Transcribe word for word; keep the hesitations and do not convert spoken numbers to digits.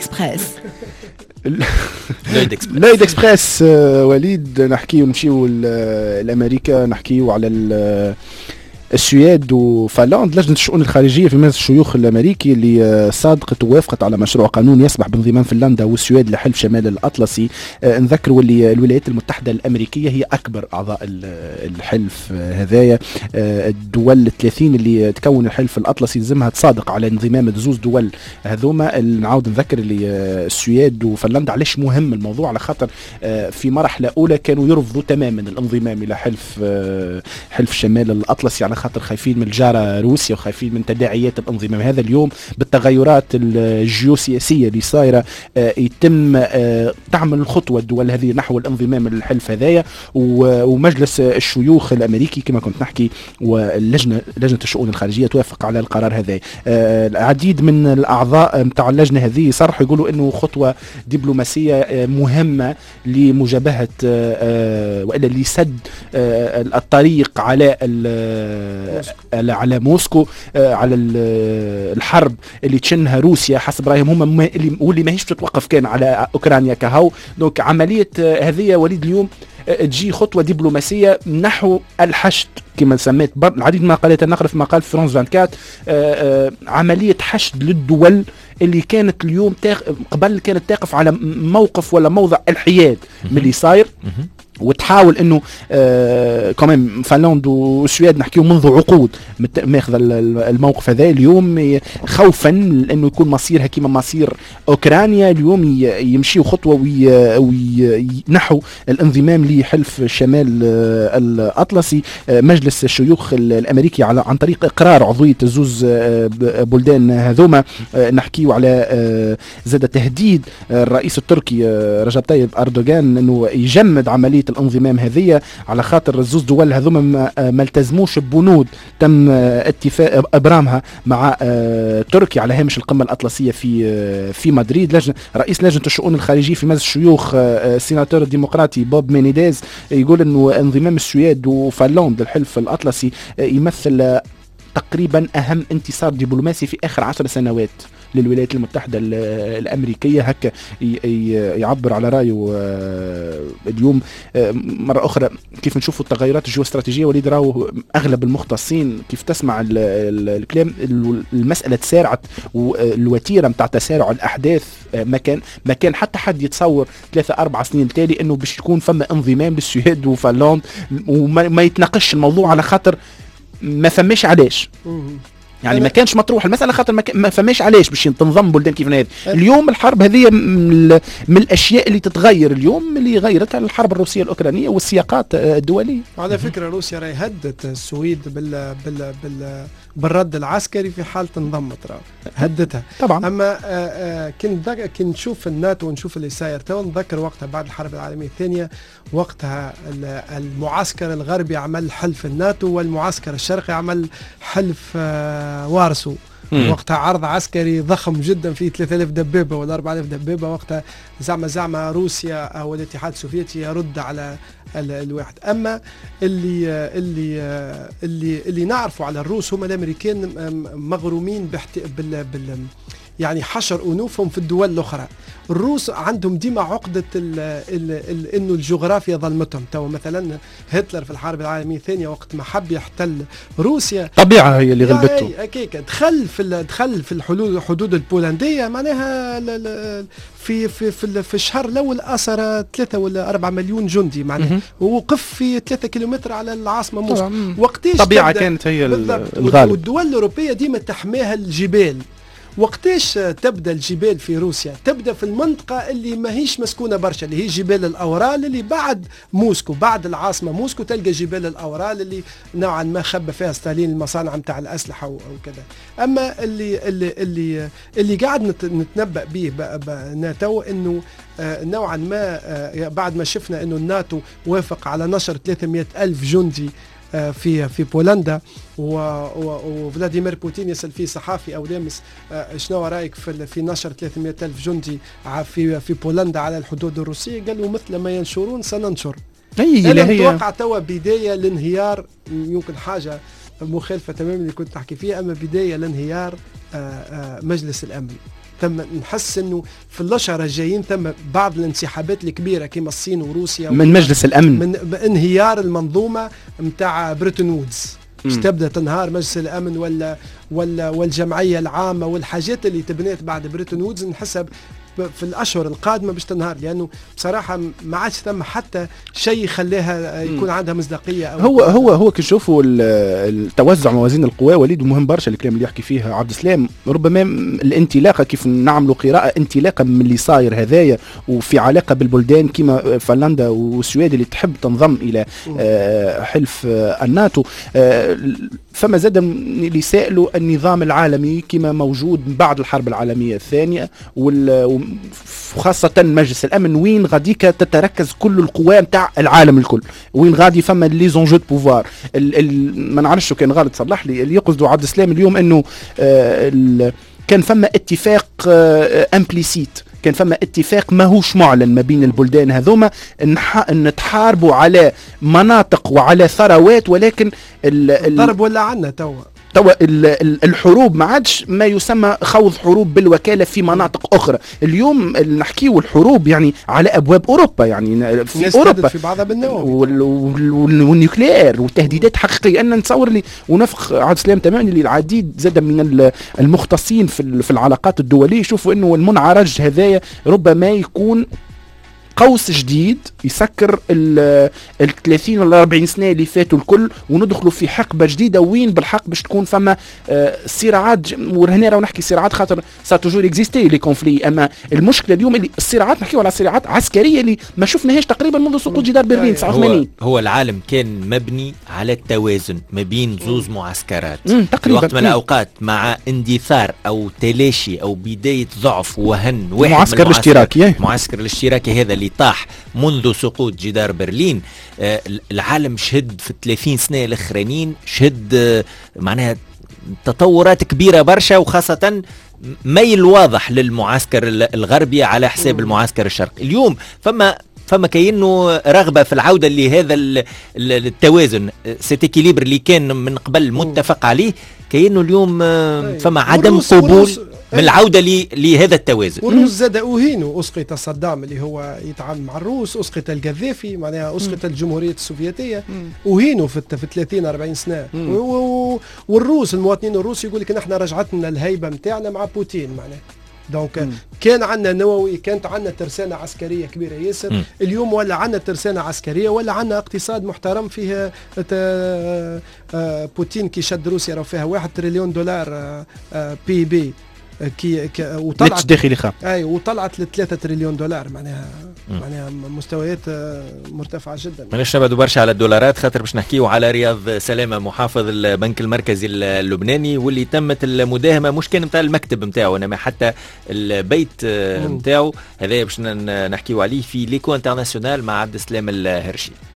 اكسبريس. لويد اكسبريس وليد، نحكيو نمشيو لامريكا، نحكيو على السويد وفنلندا. لجنة الشؤون الخارجية في مجلس الشيوخ الأمريكي اللي صادقت ووافقت على مشروع قانون يسمح بانضمام فنلندا والسويد لحلف شمال الأطلسي. نذكروا اللي الولايات المتحدة الأمريكية هي أكبر أعضاء الحلف هذايا. الدول الثلاثين اللي تكون الحلف الأطلسي لازمها تصادق على انضمام زوز دول هذوما. نعاود نذكر اللي السويد وفنلندا علاش مهم الموضوع، على خاطر في مرحلة أولى كانوا يرفضوا تماما الانضمام إلى حلف حلف شمال الأطلسي على خاطر خايفين من الجارة روسيا وخايفين من تداعيات الانضمام. هذا اليوم بالتغيرات الجيوسياسية اللي صايرة يتم تعمل الخطوة الدول هذه نحو الانضمام للحلف هذايا، ومجلس الشيوخ الأمريكي كما كنت نحكي واللجنة لجنة الشؤون الخارجية توافق على القرار هذا. العديد من الأعضاء متاع اللجنة هذه صرحوا يقولوا إنه خطوة دبلوماسية مهمة لمجابهة وإلا لسد الطريق على على موسكو، على الحرب اللي تشنها روسيا حسب رايهم هم، اللي واللي ماهيش تتوقف كان على اوكرانيا كهو. دونك عمليه هذه وليد اليوم تجي خطوه دبلوماسيه نحو الحشد كما سميت العديد من مقالات النقل في مقال فرانس أربعة وعشرين، عمليه حشد للدول اللي كانت اليوم تاق... قبل كانت تقف على موقف ولا موضع الحياد من اللي صاير، وتحاول انه آه كمان فنلندا والسويد نحكيو منذ عقود ماخذ الموقف هذا اليوم خوفا انه يكون مصيرها كما مصير اوكرانيا. اليوم يمشيوا خطوه ونحو الانضمام لحلف شمال آه الاطلسي. آه مجلس الشيوخ الامريكي على عن طريق اقرار عضويه الزوز آه بلدان هذوما. آه نحكيو على آه زاد تهديد آه الرئيس التركي آه رجب طيب اردوغان انه يجمد عمليه الانضمام هذه على خاطر الزوز دول هذوما ما التزموش ببنود تم اتفاق ابرامها مع تركيا على هامش القمه الاطلسيه في في مدريد. لجنة رئيس لجنه الشؤون الخارجيه في مجلس الشيوخ السيناتور الديمقراطي بوب مينيديز يقول انه انضمام السويد وفنلندا للحلف الاطلسي يمثل تقريبا اهم انتصار دبلوماسي في اخر عشر سنوات للولايات المتحدة الأمريكية. هكا يعبر على رأيه اليوم. مرة أخرى كيف نشوفوا التغيرات الجيوستراتيجية وليد، راهو أغلب المختصين كيف تسمع الكلام المسألة تسارعت، والوتيرة متاع تسارع الأحداث ما كان ما كان حتى حد يتصور ثلاثة أربع سنين تالي إنه باش يكون فما انضمام للسويد وفنلندا وما يتناقش الموضوع على خاطر ما فماش علاش. يعني ما كانش مطروح المسألة خاطر ما, ما فماش علاش باش تنضم بلدان كيف هذه. اليوم الحرب هذه من الأشياء اللي تتغير اليوم اللي غيرتها الحرب الروسية الأوكرانية والسياقات الدولية. على فكرة روسيا راهي هدت السويد بال بال بال بالرد العسكري في حالة انضمت، هدتها طبعا. أما كنت كنت نشوف الناتو ونشوف اللي صاير تو، نذكر وقتها بعد الحرب العالمية الثانية وقتها المعسكر الغربي عمل حلف الناتو والمعسكر الشرقي عمل حلف وارسو. وقتها عرض عسكري ضخم جدا فيه ثلاثة آلاف دبابة ولا أربعة آلاف دبابة. وقتها زعما زعما روسيا أو الاتحاد السوفيتي يرد على الواحد. أما اللي اللي اللي اللي نعرفوا على الروس هم الأمريكان مغرومين بحت بال بال يعني حشر أنوفهم في الدول الأخرى. الروس عندهم ديما عقدة ال ال ال إنه الجغرافيا ظلمتهم. تو مثلا هتلر في الحرب العالمية الثانية وقت ما حب يحتل روسيا طبيعة هي اللي غلبته. أكيد دخل في دخل في الحدود الحدود البولندية معناها في في في, في الشهر الأول أسر ثلاثة ولا أربعة مليون جندي معناها، ووقف في ثلاثة كيلومتر على العاصمة موسكو. وقتيش طبيعة كانت هي الغالب. والدول الأوروبية ديما تحميها الجبال. وقتاش تبدأ الجبال في روسيا؟ تبدأ في المنطقة اللي ما هيش مسكونة برشا، اللي هي جبال الأورال اللي بعد موسكو، بعد العاصمة موسكو تلقى جبال الأورال اللي نوعا ما خبى فيها ستالين المصانع متاع الأسلحة وكذا. أما اللي اللي اللي اللي قاعد نتنبأ به ناتو إنه نوعا ما بعد ما شفنا إنه الناتو وافق على نشر ثلاثمئة ألف جندي في في بولندا، وفلاديمير بوتين يسأل فيه صحافي أو لامس شنو رأيك في في نشر ثلاثمئة ألف جندي في في بولندا على الحدود الروسية؟ قال له مثل ما ينشرون سننشر. أنا متوقع توا بداية لانهيار، يمكن حاجة مخالفة تماما اللي كنت تحكي فيها، أما بداية لانهيار مجلس الأمن. ثم نحس انه في الاشهر الجايين ثم بعض الانسحابات الكبيره كما الصين وروسيا من مجلس الامن، من انهيار المنظومه نتاع بريتون وودز، باش تبدا تنهار مجلس الامن ولا ولا والجمعيه العامه والحاجات اللي تبنيت بعد بريتون وودز نحسب في الاشهر القادمه باش تنهار، لانه بصراحه ما عادش ثم حتى شيء يخليها يكون عندها مصداقيه. أو هو هو هو كي نشوفوا التوزع موازين القوى وليد مهم برشا الكلام اللي يحكي فيه عبد السلام. ربما الانطلاقه كيف نعملوا قراءه انطلاقه من اللي صاير هذايا وفي علاقه بالبلدان كما فنلندا والسويد اللي تحب تنضم الى حلف الناتو. فما زاد اللي سائلوا النظام العالمي كما موجود بعد الحرب العالميه الثانيه وخاصة مجلس الأمن وين غاديك تتركز كل القوى متاع العالم الكل، وين غادي فما لي زونجو دو بوفوار. ما نعرفش كان غلط صلح لي اللي يقصدوا عبد السلام اليوم انه آه كان فما اتفاق آه امبليسيت، كان فما اتفاق ماهوش معلن ما بين البلدان هذوما ان تحاربوا على مناطق وعلى ثروات، ولكن الضرب ولا عنا توا توا الحروب ما عادش ما يسمى خوض حروب بالوكالة في مناطق أخرى. اليوم نحكيو الحروب يعني على أبواب أوروبا، يعني في أوروبا في بعضها بالنووي والنيوكليير وتهديدات حقيقية. أنا نتصور لي ونفخ عبد السلام تماما اللي العديد زاد من المختصين في العلاقات الدولية يشوفوا أنه المنعرج هذايا ربما يكون قوس جديد يسكر ال ثلاثين ولا أربعين سنة اللي فاتوا الكل، وندخلوا في حقبة جديدة وين بالحق باش تكون فما صراعات. ورهنا راهو نحكي صراعات خاطر سا توجور اكزيستي لي كونفلي، اما المشكلة اليوم اللي الصراعات نحكيو على صراعات عسكرية اللي ما شفناهاش تقريبا منذ سقوط جدار برلين تسعة وثمانين. هو, هو العالم كان مبني على التوازن ما بين زوز معسكرات في وقت من الاوقات مع اندثار او تلاشي او بداية ضعف وهن واحد معسكر الاشتراكي معسكر الاشتراكي هذا اللي طاح منذ سقوط جدار برلين. آه العالم شهد في الثلاثين سنة الأخرانيين شهد آه معناها تطورات كبيرة برشا، وخاصة ميل واضح للمعسكر الغربي على حساب المعسكر الشرقي. اليوم فما فما كأنه رغبة في العودة لهذا التوازن، سيتيكيليبر اللي كان من قبل متفق عليه، كأنه اليوم فما عدم قبول من العودة لهذا التوازن. والروس زاد أهينوا، أسقط صدام اللي هو يتعامل مع الروس، أسقط القذافي معناها أسقط الجمهورية السوفيتية، أهينوا في في ثلاثين أربعين سنة. والروس المواطنين الروس يقول لك نحن رجعتنا الهيبة متاعنا مع بوتين معناها. دونك كان عندنا نووي، كانت عندنا ترسانة عسكرية كبيرة ياسر، م. اليوم ولا عندنا ترسانة عسكرية ولا عندنا اقتصاد محترم فيه. بوتين كي شد روسيا راه فيها واحد تريليون دولار بي بي كي وطلعت داخلي خام اي وطلعت ل ثلاثة تريليون دولار، معناها معناها مستويات مرتفعه جدا. ماناش نبعدوا برشا على الدولارات خاطر باش نحكيو على رياض سلامه محافظ البنك المركزي اللبناني، واللي تمت المداهمه مش كان نتاع المكتب نتاعو انما حتى البيت نتاعو. هذا باش نحكيو عليه في ليكو انترناسيونال مع عبد السلام الهرشي.